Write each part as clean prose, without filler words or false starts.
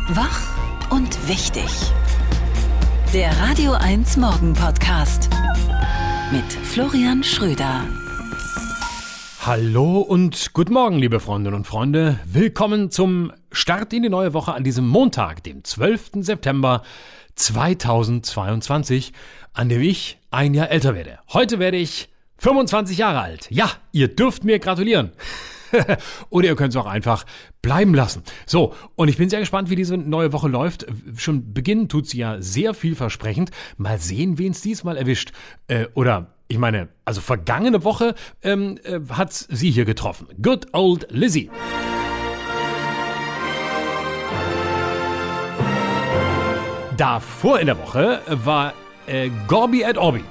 Wach und wichtig. Der Radio 1 Morgen Podcast mit Florian Schröder. Hallo und guten Morgen, liebe Freundinnen und Freunde. Willkommen zum Start in die neue Woche an diesem Montag, dem 12. September 2022, an dem ich ein Jahr älter werde. Heute werde ich 25 Jahre alt. Ja, ihr dürft mir gratulieren. Oder ihr könnt es auch einfach bleiben lassen. So, und ich bin sehr gespannt, wie diese neue Woche läuft. Schon beginnen tut sie ja sehr vielversprechend. Mal sehen, wen es diesmal erwischt. Ich meine, vergangene Woche hat sie hier getroffen. Good old Lizzie. Davor in der Woche war Gorby et Orbi.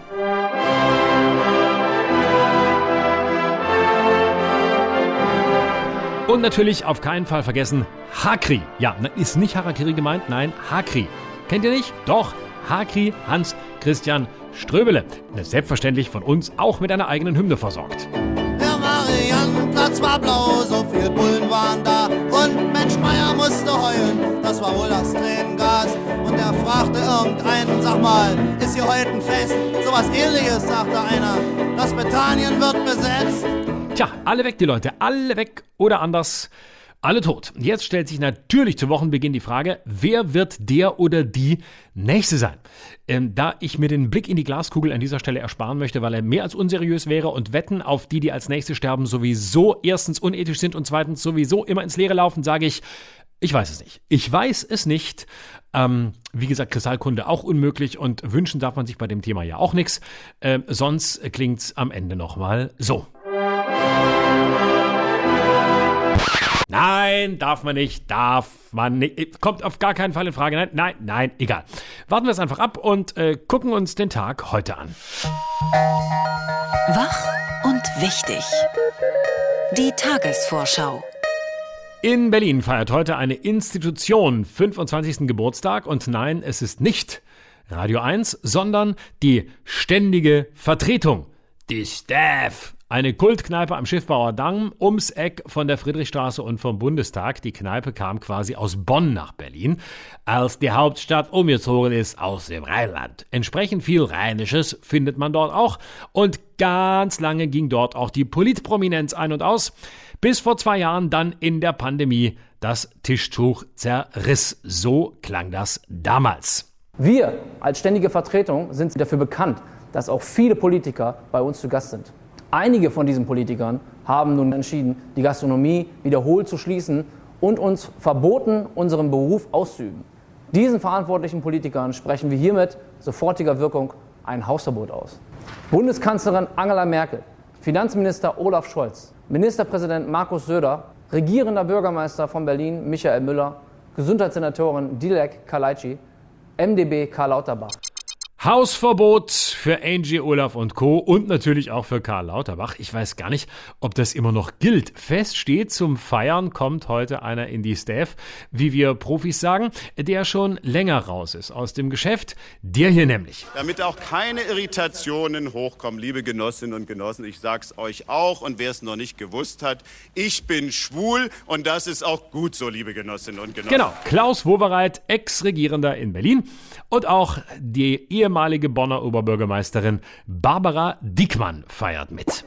Und natürlich auf keinen Fall vergessen Hakri. Ja, ist nicht Harakiri gemeint, nein, Hakri. Kennt ihr nicht? Doch, Hakri Hans Christian Ströbele. Selbstverständlich von uns auch mit einer eigenen Hymne versorgt. Der Mariannenplatz war blau, so viel Bullen waren da. Und Mensch Meier musste heulen, das war wohl das Tränengas. Und er fragte irgendeinen, sag mal, ist hier heute ein Fest? Sowas Ähnliches, sagte einer, das Britannien wird besetzt. Tja, alle weg die Leute, alle weg oder anders, alle tot. Jetzt stellt sich natürlich zu Wochenbeginn die Frage, wer wird der oder die Nächste sein? Da ich mir den Blick in die Glaskugel an dieser Stelle ersparen möchte, weil er mehr als unseriös wäre und Wetten auf die als Nächste sterben, sowieso erstens unethisch sind und zweitens sowieso immer ins Leere laufen, sage ich weiß es nicht. Ich weiß es nicht. Wie gesagt, Kristallkunde auch unmöglich und wünschen darf man sich bei dem Thema ja auch nichts. Sonst klingt's am Ende nochmal so. Nein, darf man nicht, kommt auf gar keinen Fall in Frage, nein, egal. Warten wir es einfach ab und gucken uns den Tag heute an. Wach und wichtig. Die Tagesvorschau. In Berlin feiert heute eine Institution 25. Geburtstag und nein, es ist nicht Radio 1, sondern die ständige Vertretung, die Staff. Eine Kultkneipe am Schiffbauer Damm ums Eck von der Friedrichstraße und vom Bundestag. Die Kneipe kam quasi aus Bonn nach Berlin, als die Hauptstadt umgezogen ist aus dem Rheinland. Entsprechend viel Rheinisches findet man dort auch. Und ganz lange ging dort auch die Politprominenz ein und aus, bis vor 2 Jahren dann in der Pandemie das Tischtuch zerriss. So klang das damals. Wir als ständige Vertretung sind dafür bekannt, dass auch viele Politiker bei uns zu Gast sind. Einige von diesen Politikern haben nun entschieden, die Gastronomie wiederholt zu schließen und uns verboten, unseren Beruf auszuüben. Diesen verantwortlichen Politikern sprechen wir hiermit sofortiger Wirkung ein Hausverbot aus. Bundeskanzlerin Angela Merkel, Finanzminister Olaf Scholz, Ministerpräsident Markus Söder, regierender Bürgermeister von Berlin Michael Müller, Gesundheitssenatorin Dilek Kaleitschi, MdB Karl Lauterbach. Hausverbot für Angie, Olaf und Co. und natürlich auch für Karl Lauterbach. Ich weiß gar nicht, ob das immer noch gilt. Fest steht, zum Feiern kommt heute einer in die Staff, wie wir Profis sagen, der schon länger raus ist aus dem Geschäft. Der hier nämlich. Damit auch keine Irritationen hochkommen, liebe Genossinnen und Genossen, ich sag's euch auch und wer es noch nicht gewusst hat, ich bin schwul und das ist auch gut so, liebe Genossinnen und Genossen. Genau, Klaus Wowereit, Ex-Regierender in Berlin und auch die ehemalige Bonner Oberbürgermeisterin Barbara Diekmann feiert mit.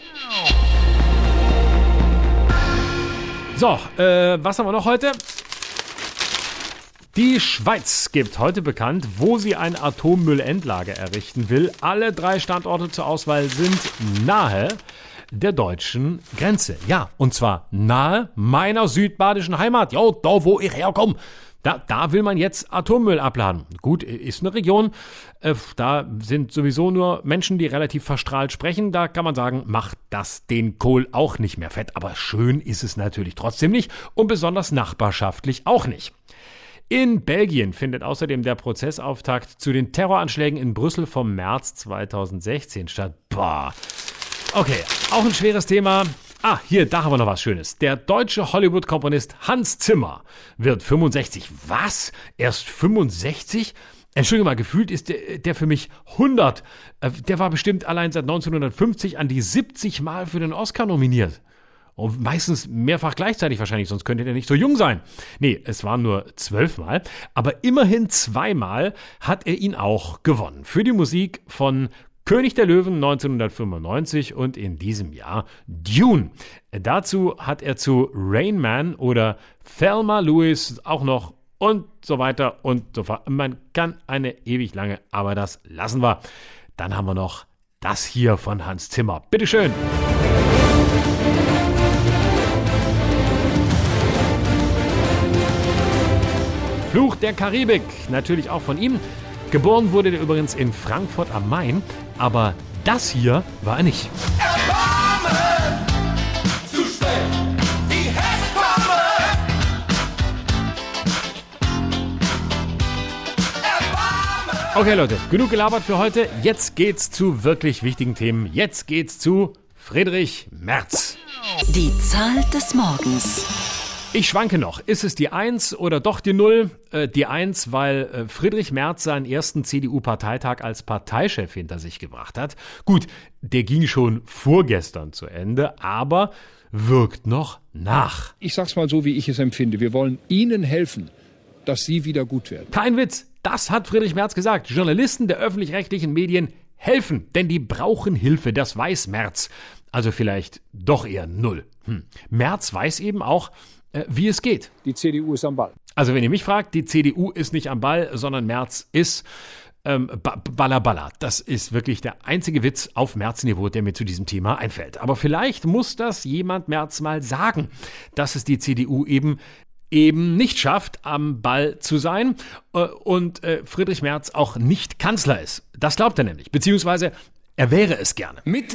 So, was haben wir noch heute? Die Schweiz gibt heute bekannt, wo sie ein Atommüllendlager errichten will. Alle 3 Standorte zur Auswahl sind nahe der deutschen Grenze. Ja, und zwar nahe meiner südbadischen Heimat. Jo, da wo ich herkomme. Da will man jetzt Atommüll abladen. Gut, ist eine Region, da sind sowieso nur Menschen, die relativ verstrahlt sprechen. Da kann man sagen, macht das den Kohl auch nicht mehr fett. Aber schön ist es natürlich trotzdem nicht und besonders nachbarschaftlich auch nicht. In Belgien findet außerdem der Prozessauftakt zu den Terroranschlägen in Brüssel vom März 2016 statt. Boah. Okay, auch ein schweres Thema. Da haben wir noch was Schönes. Der deutsche Hollywood-Komponist Hans Zimmer wird 65. Was? Erst 65? Entschuldigung mal, gefühlt ist der für mich 100. Der war bestimmt allein seit 1950 an die 70 Mal für den Oscar nominiert. Und meistens mehrfach gleichzeitig wahrscheinlich, sonst könnte der nicht so jung sein. Nee, es waren nur 12 Mal, aber immerhin 2 Mal hat er ihn auch gewonnen. Für die Musik von König der Löwen 1995 und in diesem Jahr Dune. Dazu hat er zu Rain Man oder Thelma Lewis auch noch und so weiter und so fort. Man kann eine ewig lange, aber das lassen wir. Dann haben wir noch das hier von Hans Zimmer. Bitteschön. Fluch der Karibik, natürlich auch von ihm. Geboren wurde der übrigens in Frankfurt am Main, aber das hier war er nicht. Erbarmen, zu schnell, die Hetzbombe. Erbarmen. Okay Leute, genug gelabert für heute. Jetzt geht's zu wirklich wichtigen Themen. Jetzt geht's zu Friedrich Merz. Die Zahl des Morgens. Ich schwanke noch. Ist es die 1 oder doch die 0? Die 1, weil Friedrich Merz seinen ersten CDU-Parteitag als Parteichef hinter sich gebracht hat. Gut, der ging schon vorgestern zu Ende, aber wirkt noch nach. Ich sag's mal so, wie ich es empfinde. Wir wollen Ihnen helfen, dass Sie wieder gut werden. Kein Witz, das hat Friedrich Merz gesagt. Journalisten der öffentlich-rechtlichen Medien helfen, denn die brauchen Hilfe, das weiß Merz. Also vielleicht doch eher 0. Merz weiß eben auch, wie es geht. Die CDU ist am Ball. Also wenn ihr mich fragt, die CDU ist nicht am Ball, sondern Merz ist Balla. Das ist wirklich der einzige Witz auf Merz-Niveau, der mir zu diesem Thema einfällt. Aber vielleicht muss das jemand Merz mal sagen, dass es die CDU eben nicht schafft, am Ball zu sein und Friedrich Merz auch nicht Kanzler ist. Das glaubt er nämlich, beziehungsweise er wäre es gerne. Mit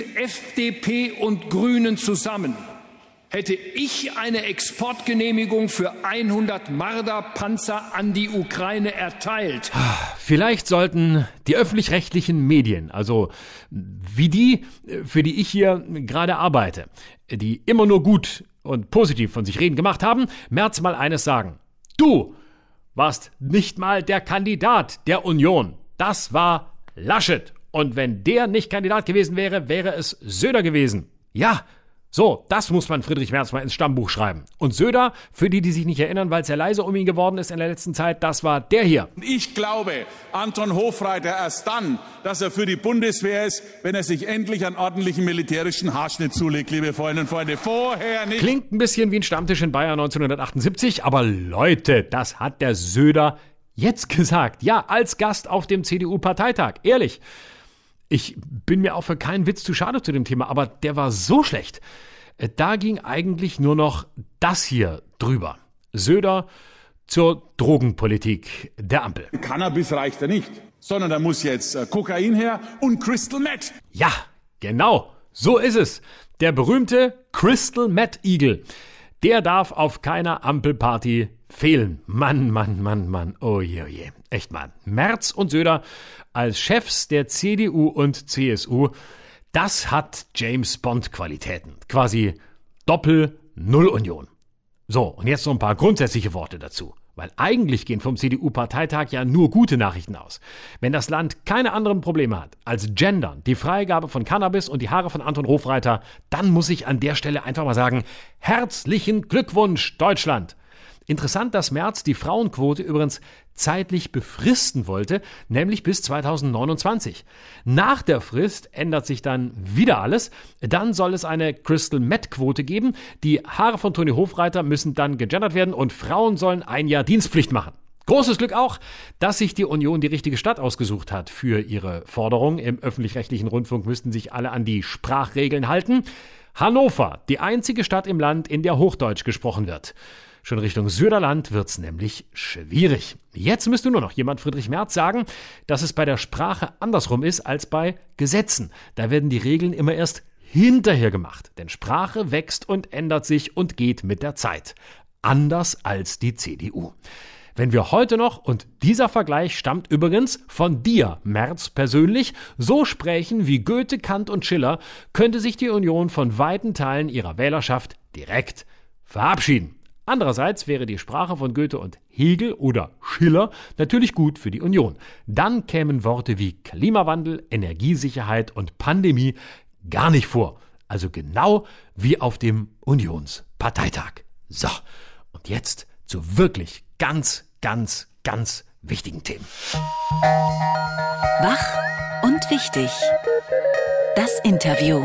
FDP und Grünen zusammen hätte ich eine Exportgenehmigung für 100 Marder-Panzer an die Ukraine erteilt. Vielleicht sollten die öffentlich-rechtlichen Medien, also wie die, für die ich hier gerade arbeite, die immer nur gut und positiv von sich reden gemacht haben, Merz mal eines sagen. Du warst nicht mal der Kandidat der Union. Das war Laschet. Und wenn der nicht Kandidat gewesen wäre, wäre es Söder gewesen. Ja, so, das muss man Friedrich Merz mal ins Stammbuch schreiben. Und Söder, für die sich nicht erinnern, weil es ja leise um ihn geworden ist in der letzten Zeit, das war der hier. Ich glaube, Anton Hofreiter erst dann, dass er für die Bundeswehr ist, wenn er sich endlich einen ordentlichen militärischen Haarschnitt zulegt, liebe Freundinnen und Freunde. Vorher nicht. Klingt ein bisschen wie ein Stammtisch in Bayern 1978, aber Leute, das hat der Söder jetzt gesagt. Ja, als Gast auf dem CDU-Parteitag. Ehrlich. Ich bin mir auch für keinen Witz zu schade zu dem Thema, aber der war so schlecht. Da ging eigentlich nur noch das hier drüber. Söder zur Drogenpolitik der Ampel. Cannabis reicht ja nicht, sondern da muss jetzt Kokain her und Crystal Meth. Ja, genau, so ist es. Der berühmte Crystal Meth Igel. Der darf auf keiner Ampelparty fehlen. Mann. Oh je. Echt mal. Merz und Söder als Chefs der CDU und CSU, das hat James Bond Qualitäten. Quasi Doppel-Null-Union. So, und jetzt noch ein paar grundsätzliche Worte dazu. Weil eigentlich gehen vom CDU-Parteitag ja nur gute Nachrichten aus. Wenn das Land keine anderen Probleme hat als Gendern, die Freigabe von Cannabis und die Haare von Anton Hofreiter, dann muss ich an der Stelle einfach mal sagen, herzlichen Glückwunsch, Deutschland! Interessant, dass Merz die Frauenquote übrigens zeitlich befristen wollte, nämlich bis 2029. Nach der Frist ändert sich dann wieder alles. Dann soll es eine Crystal-Meth-Quote geben. Die Haare von Toni Hofreiter müssen dann gegendert werden und Frauen sollen 1 Jahr Dienstpflicht machen. Großes Glück auch, dass sich die Union die richtige Stadt ausgesucht hat für ihre Forderung. Im öffentlich-rechtlichen Rundfunk müssten sich alle an die Sprachregeln halten. Hannover, die einzige Stadt im Land, in der Hochdeutsch gesprochen wird. Schon Richtung Söderland wird's nämlich schwierig. Jetzt müsste nur noch jemand Friedrich Merz sagen, dass es bei der Sprache andersrum ist als bei Gesetzen. Da werden die Regeln immer erst hinterher gemacht. Denn Sprache wächst und ändert sich und geht mit der Zeit. Anders als die CDU. Wenn wir heute noch, und dieser Vergleich stammt übrigens von dir, Merz persönlich, so sprechen wie Goethe, Kant und Schiller, könnte sich die Union von weiten Teilen ihrer Wählerschaft direkt verabschieden. Andererseits wäre die Sprache von Goethe und Hegel oder Schiller natürlich gut für die Union. Dann kämen Worte wie Klimawandel, Energiesicherheit und Pandemie gar nicht vor. Also genau wie auf dem Unionsparteitag. So, und jetzt zu wirklich ganz wichtigen Themen. Wach und wichtig. Das Interview.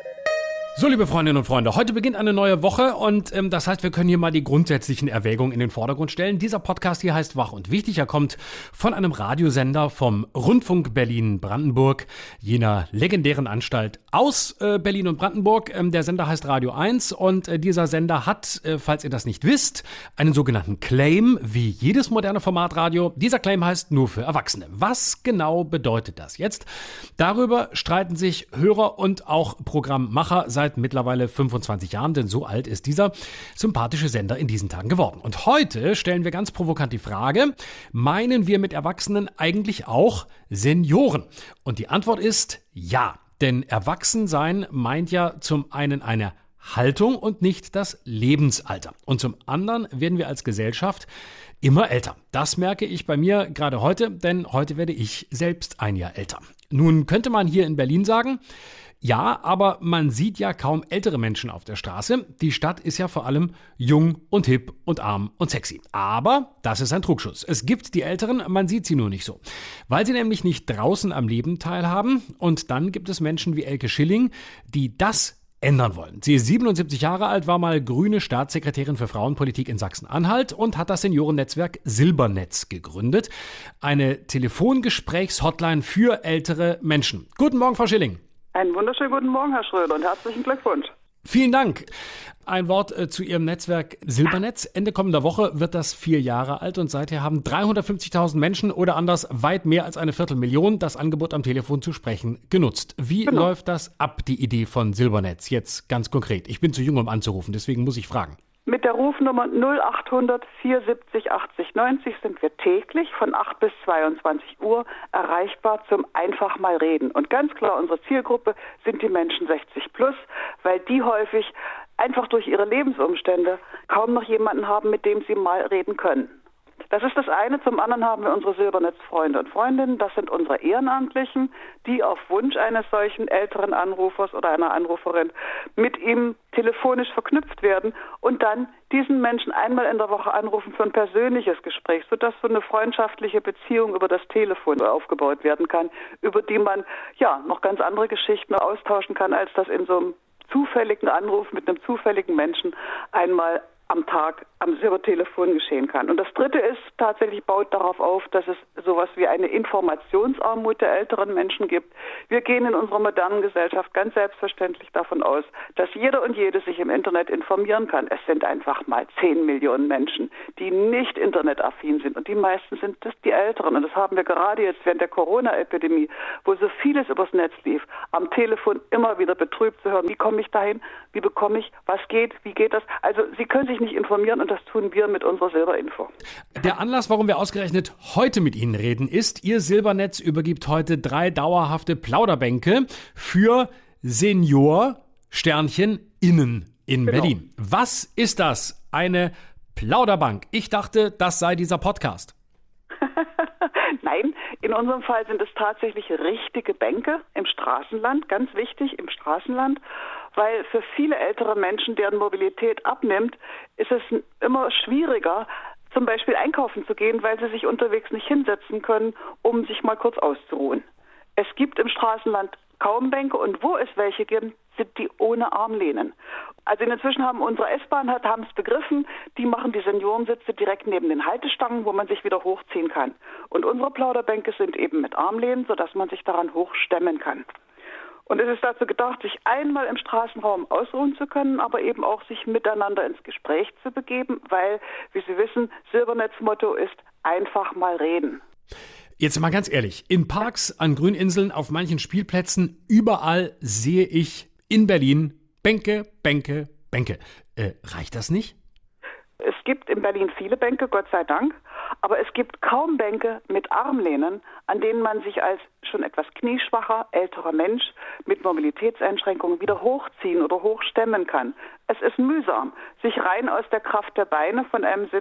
So, liebe Freundinnen und Freunde, heute beginnt eine neue Woche und das heißt, wir können hier mal die grundsätzlichen Erwägungen in den Vordergrund stellen. Dieser Podcast hier heißt Wach und Wichtig. Er kommt von einem Radiosender vom Rundfunk Berlin-Brandenburg, jener legendären Anstalt aus Berlin und Brandenburg. Der Sender heißt Radio 1 und dieser Sender hat, falls ihr das nicht wisst, einen sogenannten Claim, wie jedes moderne Formatradio. Dieser Claim heißt nur für Erwachsene. Was genau bedeutet das jetzt? Darüber streiten sich Hörer und auch Programmmacher seit mittlerweile 25 Jahren, denn so alt ist dieser sympathische Sender in diesen Tagen geworden. Und heute stellen wir ganz provokant die Frage, meinen wir mit Erwachsenen eigentlich auch Senioren? Und die Antwort ist ja, denn Erwachsensein meint ja zum einen eine Haltung und nicht das Lebensalter. Und zum anderen werden wir als Gesellschaft immer älter. Das merke ich bei mir gerade heute, denn heute werde ich selbst ein Jahr älter. Nun könnte man hier in Berlin sagen, ja, aber man sieht ja kaum ältere Menschen auf der Straße. Die Stadt ist ja vor allem jung und hip und arm und sexy. Aber das ist ein Trugschluss. Es gibt die Älteren, man sieht sie nur nicht so. Weil sie nämlich nicht draußen am Leben teilhaben. Und dann gibt es Menschen wie Elke Schilling, die das ändern wollen. Sie ist 77 Jahre alt, war mal grüne Staatssekretärin für Frauenpolitik in Sachsen-Anhalt und hat das Seniorennetzwerk Silbernetz gegründet. Eine Telefongesprächshotline für ältere Menschen. Guten Morgen, Frau Schilling. Einen wunderschönen guten Morgen, Herr Schröder, und herzlichen Glückwunsch. Vielen Dank. Ein Wort zu Ihrem Netzwerk Silbernetz. Ende kommender Woche wird das 4 Jahre alt und seither haben 350.000 Menschen oder anders weit mehr als 250.000 das Angebot am Telefon zu sprechen genutzt. Wie läuft das ab, die Idee von Silbernetz, jetzt ganz konkret? Ich bin zu jung, um anzurufen, deswegen muss ich fragen. Mit der Rufnummer 0800 470 80 90 sind wir täglich von 8 bis 22 Uhr erreichbar zum einfach mal reden. Und ganz klar, unsere Zielgruppe sind die Menschen 60 plus, weil die häufig einfach durch ihre Lebensumstände kaum noch jemanden haben, mit dem sie mal reden können. Das ist das eine. Zum anderen haben wir unsere Silbernetz-Freunde und Freundinnen. Das sind unsere Ehrenamtlichen, die auf Wunsch eines solchen älteren Anrufers oder einer Anruferin mit ihm telefonisch verknüpft werden und dann diesen Menschen einmal in der Woche anrufen für ein persönliches Gespräch, sodass so eine freundschaftliche Beziehung über das Telefon aufgebaut werden kann, über die man ja noch ganz andere Geschichten austauschen kann, als das in so einem zufälligen Anruf mit einem zufälligen Menschen einmal am Tag am Silbertelefon geschehen kann. Und das Dritte ist, tatsächlich baut darauf auf, dass es sowas wie eine Informationsarmut der älteren Menschen gibt. Wir gehen in unserer modernen Gesellschaft ganz selbstverständlich davon aus, dass jeder und jede sich im Internet informieren kann. Es sind einfach mal 10 Millionen Menschen, die nicht internetaffin sind. Und die meisten sind das die Älteren. Und das haben wir gerade jetzt während der Corona-Epidemie, wo so vieles übers Netz lief, am Telefon immer wieder betrübt zu hören. Wie komme ich dahin? Wie bekomme ich? Was geht? Wie geht das? Also Sie können sich nicht informieren und das tun wir mit unserer Silberinfo. Der Anlass, warum wir ausgerechnet heute mit Ihnen reden, ist, Ihr Silbernetz übergibt heute 3 dauerhafte Plauderbänke für Senior-innen in Berlin. Was ist das? Eine Plauderbank. Ich dachte, das sei dieser Podcast. Nein, in unserem Fall sind es tatsächlich richtige Bänke im Straßenland, ganz wichtig, im Straßenland, weil für viele ältere Menschen, deren Mobilität abnimmt, ist es immer schwieriger, zum Beispiel einkaufen zu gehen, weil sie sich unterwegs nicht hinsetzen können, um sich mal kurz auszuruhen. Es gibt im Straßenland kaum Bänke und wo es welche gibt, sind die ohne Armlehnen. Also inzwischen haben unsere S-Bahn haben es begriffen, die machen die Seniorensitze direkt neben den Haltestangen, wo man sich wieder hochziehen kann. Und unsere Plauderbänke sind eben mit Armlehnen, sodass man sich daran hochstemmen kann. Und es ist dazu gedacht, sich einmal im Straßenraum ausruhen zu können, aber eben auch sich miteinander ins Gespräch zu begeben, weil, wie Sie wissen, Silbernetz-Motto ist einfach mal reden. Jetzt mal ganz ehrlich, in Parks, an Grüninseln, auf manchen Spielplätzen, überall sehe ich in Berlin Bänke, Bänke, Bänke. Reicht das nicht? Es gibt in Berlin viele Bänke, Gott sei Dank, aber es gibt kaum Bänke mit Armlehnen, an denen man sich als schon etwas knieschwacher, älterer Mensch mit Mobilitätseinschränkungen wieder hochziehen oder hochstemmen kann. Es ist mühsam, sich rein aus der Kraft der Beine von einem Sitz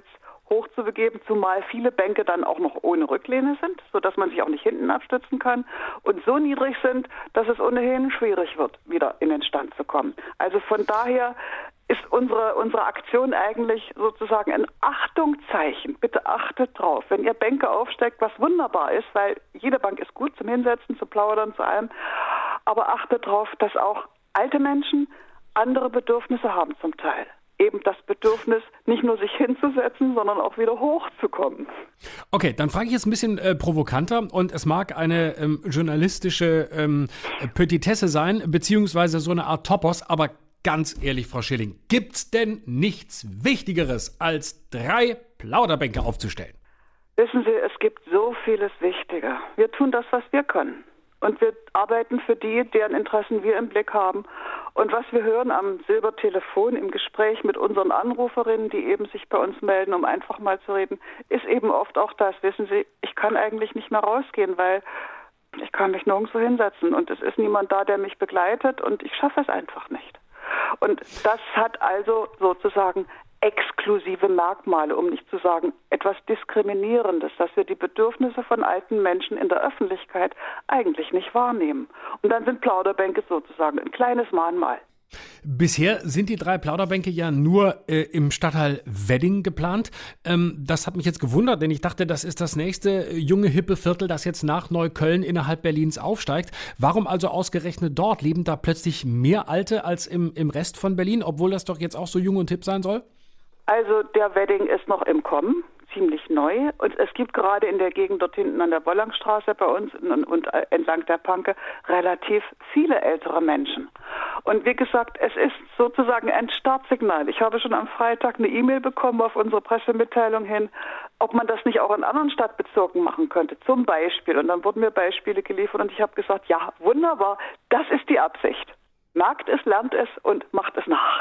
hochzubegeben, zumal viele Bänke dann auch noch ohne Rücklehne sind, sodass man sich auch nicht hinten abstützen kann und so niedrig sind, dass es ohnehin schwierig wird, wieder in den Stand zu kommen. Also von daher ist unsere Aktion eigentlich sozusagen ein Achtungszeichen. Bitte achtet drauf. Wenn ihr Bänke aufsteckt, was wunderbar ist, weil jede Bank ist gut zum Hinsetzen, zu plaudern, zu allem, aber achtet drauf, dass auch alte Menschen andere Bedürfnisse haben zum Teil. Eben das Bedürfnis, nicht nur sich hinzusetzen, sondern auch wieder hochzukommen. Okay, dann frage ich jetzt ein bisschen provokanter und es mag eine journalistische Petitesse sein, beziehungsweise so eine Art Topos, aber ganz ehrlich, Frau Schilling, gibt's denn nichts Wichtigeres, als 3 Plauderbänke aufzustellen? Wissen Sie, es gibt so vieles Wichtiger. Wir tun das, was wir können. Und wir arbeiten für die, deren Interessen wir im Blick haben. Und was wir hören am Silbertelefon im Gespräch mit unseren Anruferinnen, die eben sich bei uns melden, um einfach mal zu reden, ist eben oft auch das. Wissen Sie, ich kann eigentlich nicht mehr rausgehen, weil ich kann mich nirgendwo hinsetzen. Und es ist niemand da, der mich begleitet und ich schaffe es einfach nicht. Und das hat also sozusagen exklusive Merkmale, um nicht zu sagen etwas Diskriminierendes, dass wir die Bedürfnisse von alten Menschen in der Öffentlichkeit eigentlich nicht wahrnehmen. Und dann sind Plauderbänke sozusagen ein kleines Mahnmal. Bisher sind die 3 Plauderbänke ja nur im Stadtteil Wedding geplant. Das hat mich jetzt gewundert, denn ich dachte, das ist das nächste junge, hippe Viertel, das jetzt nach Neukölln innerhalb Berlins aufsteigt. Warum also ausgerechnet dort? Leben da plötzlich mehr Alte als im Rest von Berlin, obwohl das doch jetzt auch so jung und hip sein soll? Also der Wedding ist noch im Kommen, ziemlich neu. Und es gibt gerade in der Gegend dort hinten an der Wollangstraße bei uns und entlang der Panke relativ viele ältere Menschen. Und wie gesagt, es ist sozusagen ein Startsignal. Ich habe schon am Freitag eine E-Mail bekommen auf unsere Pressemitteilung hin, ob man das nicht auch in anderen Stadtbezirken machen könnte, zum Beispiel. Und dann wurden mir Beispiele geliefert und ich habe gesagt, ja, wunderbar, das ist die Absicht. Merkt es, lernt es und macht es nach.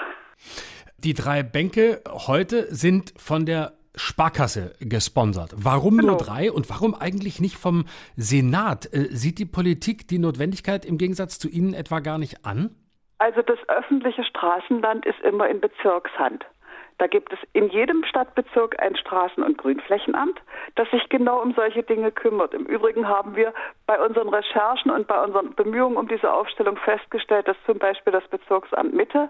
Die 3 Bänke heute sind von der Sparkasse gesponsert. Warum nur 3 und warum eigentlich nicht vom Senat? Sieht die Politik die Notwendigkeit im Gegensatz zu Ihnen etwa gar nicht an? Also das öffentliche Straßenland ist immer in Bezirkshand. Da gibt es in jedem Stadtbezirk ein Straßen- und Grünflächenamt, das sich genau um solche Dinge kümmert. Im Übrigen haben wir bei unseren Recherchen und bei unseren Bemühungen um diese Aufstellung festgestellt, dass zum Beispiel das Bezirksamt Mitte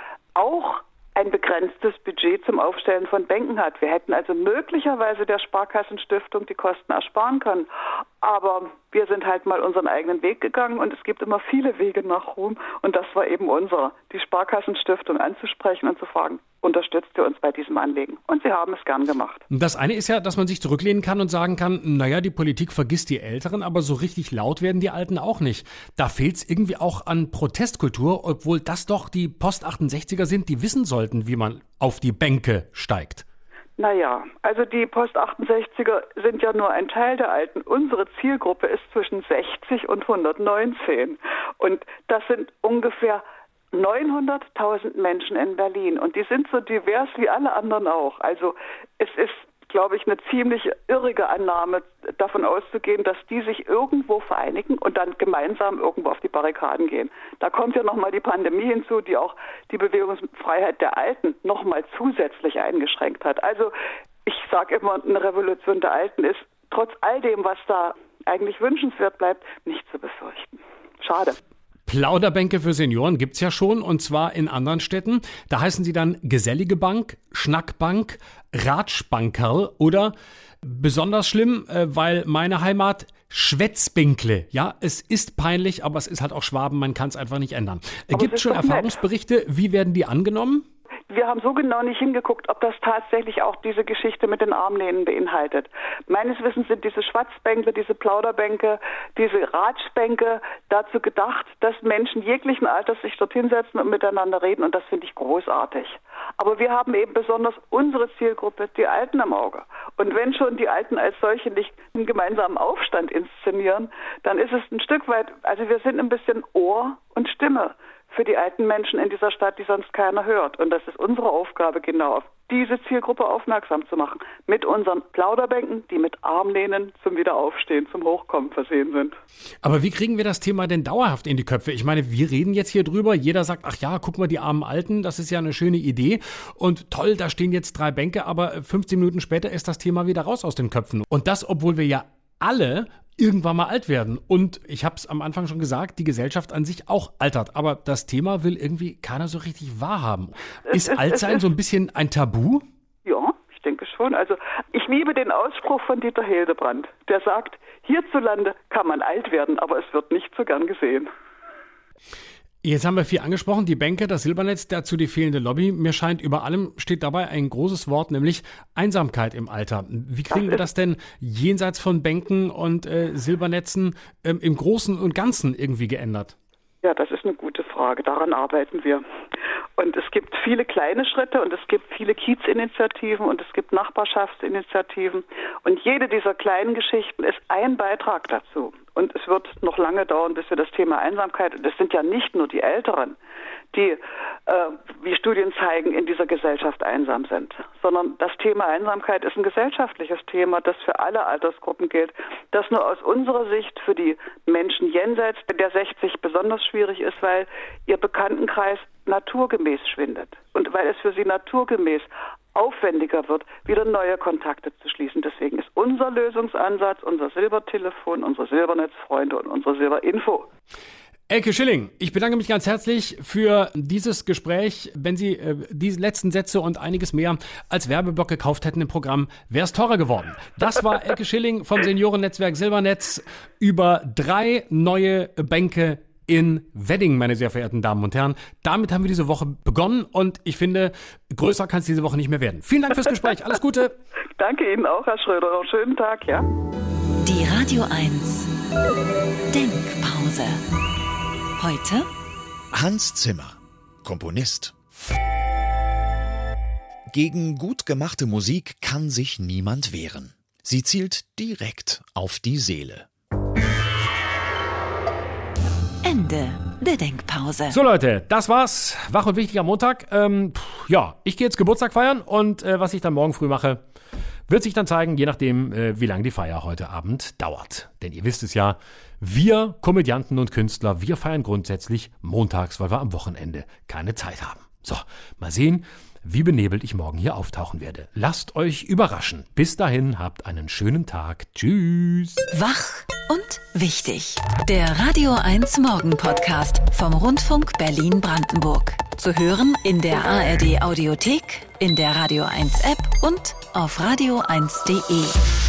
auch ein begrenztes Budget zum Aufstellen von Bänken hat. Wir hätten also möglicherweise der Sparkassenstiftung die Kosten ersparen können. Aber wir sind halt mal unseren eigenen Weg gegangen und es gibt immer viele Wege nach Rom. Und das war eben unser, die Sparkassenstiftung anzusprechen und zu fragen, unterstützt ihr uns bei diesem Anliegen? Und sie haben es gern gemacht. Das eine ist ja, dass man sich zurücklehnen kann und sagen kann, naja, die Politik vergisst die Älteren, aber so richtig laut werden die Alten auch nicht. Da fehlt es irgendwie auch an Protestkultur, obwohl das doch die Post-68er sind, die wissen sollten, wie man auf die Bänke steigt. Naja, also die Post-68er sind ja nur ein Teil der Alten. Unsere Zielgruppe ist zwischen 60 und 119. Und das sind ungefähr 900.000 Menschen in Berlin. Und die sind so divers wie alle anderen auch. Also es ist, glaube ich, eine ziemlich irrige Annahme, davon auszugehen, dass die sich irgendwo vereinigen und dann gemeinsam irgendwo auf die Barrikaden gehen. Da kommt ja nochmal die Pandemie hinzu, die auch die Bewegungsfreiheit der Alten nochmal zusätzlich eingeschränkt hat. Also ich sage immer, eine Revolution der Alten ist trotz all dem, was da eigentlich wünschenswert bleibt, nicht zu befürchten. Schade. Plauderbänke für Senioren gibt's ja schon, und zwar in anderen Städten. Da heißen sie dann Gesellige Bank, Schnackbank, Ratschbankerl oder besonders schlimm, weil meine Heimat Schwätzbinkle. Ja, es ist peinlich, aber es ist halt auch Schwaben, man kann es einfach nicht ändern. Gibt es schon Erfahrungsberichte, wie werden die angenommen? Wir haben so genau nicht hingeguckt, ob das tatsächlich auch diese Geschichte mit den Armlehnen beinhaltet. Meines Wissens sind diese Schwatzbänke, diese Plauderbänke, diese Ratschbänke dazu gedacht, dass Menschen jeglichen Alters sich dorthin setzen und miteinander reden, und das finde ich großartig. Aber wir haben eben besonders unsere Zielgruppe, die Alten, im Auge. Und wenn schon die Alten als solche nicht einen gemeinsamen Aufstand inszenieren, dann ist es ein Stück weit, also wir sind ein bisschen Ohr und Stimme für die alten Menschen in dieser Stadt, die sonst keiner hört. Und das ist unsere Aufgabe, genau diese Zielgruppe aufmerksam zu machen. Mit unseren Plauderbänken, die mit Armlehnen zum Wiederaufstehen, zum Hochkommen versehen sind. Aber wie kriegen wir das Thema denn dauerhaft in die Köpfe? Ich meine, wir reden jetzt hier drüber. Jeder sagt, ach ja, guck mal, die armen Alten, das ist ja eine schöne Idee. Und toll, da stehen jetzt 3 Bänke, aber 15 Minuten später ist das Thema wieder raus aus den Köpfen. Und das, obwohl wir ja alle irgendwann mal alt werden. Und ich habe es am Anfang schon gesagt, die Gesellschaft an sich auch altert. Aber das Thema will irgendwie keiner so richtig wahrhaben. Ist Altsein so ein bisschen ein Tabu? Ja, ich denke schon. Also ich liebe den Ausspruch von Dieter Hildebrand. Der sagt, hierzulande kann man alt werden, aber es wird nicht so gern gesehen. Jetzt haben wir viel angesprochen, die Bänke, das Silbernetz, dazu die fehlende Lobby. Mir scheint, über allem steht dabei ein großes Wort, nämlich Einsamkeit im Alter. Wie kriegen wir das denn jenseits von Bänken und Silbernetzen im Großen und Ganzen irgendwie geändert? Ja, das ist eine gute Frage. Daran arbeiten wir. Und es gibt viele kleine Schritte und es gibt viele Kiezinitiativen und es gibt Nachbarschaftsinitiativen. Und jede dieser kleinen Geschichten ist ein Beitrag dazu. Und es wird noch lange dauern, bis wir das Thema Einsamkeit, und das sind ja nicht nur die Älteren, die, wie Studien zeigen, in dieser Gesellschaft einsam sind, sondern das Thema Einsamkeit ist ein gesellschaftliches Thema, das für alle Altersgruppen gilt, das nur aus unserer Sicht für die Menschen jenseits der 60 besonders schwierig ist, weil ihr Bekanntenkreis naturgemäß schwindet und weil es für sie naturgemäß aufwendiger wird, wieder neue Kontakte zu schließen. Deswegen ist unser Lösungsansatz, unser Silbertelefon, unsere Silbernetzfreunde und unsere Silberinfo. Elke Schilling, ich bedanke mich ganz herzlich für dieses Gespräch. Wenn Sie diese letzten Sätze und einiges mehr als Werbeblock gekauft hätten im Programm, wäre es teurer geworden. Das war Elke Schilling vom Seniorennetzwerk Silbernetz über 3 neue Bänke in Wedding, meine sehr verehrten Damen und Herren. Damit haben wir diese Woche begonnen und ich finde, größer kann es diese Woche nicht mehr werden. Vielen Dank fürs Gespräch. Alles Gute. Danke Ihnen auch, Herr Schröder. Noch einen schönen Tag, ja? Die Radio 1 Denkpause. Heute Hans Zimmer, Komponist. Gegen gut gemachte Musik kann sich niemand wehren. Sie zielt direkt auf die Seele. Ende der Denkpause. So Leute, das war's. Wach und wichtig am Montag. Ich gehe jetzt Geburtstag feiern und was ich dann morgen früh mache, wird sich dann zeigen, je nachdem, wie lange die Feier heute Abend dauert. Denn ihr wisst es ja, wir Komödianten und Künstler, wir feiern grundsätzlich montags, weil wir am Wochenende keine Zeit haben. So, mal sehen, wie benebelt ich morgen hier auftauchen werde. Lasst euch überraschen. Bis dahin, habt einen schönen Tag. Tschüss. Wach und wichtig. Der Radio 1 Morgen Podcast vom Rundfunk Berlin-Brandenburg. Zu hören in der ARD Audiothek, in der Radio 1 App und auf radio1.de.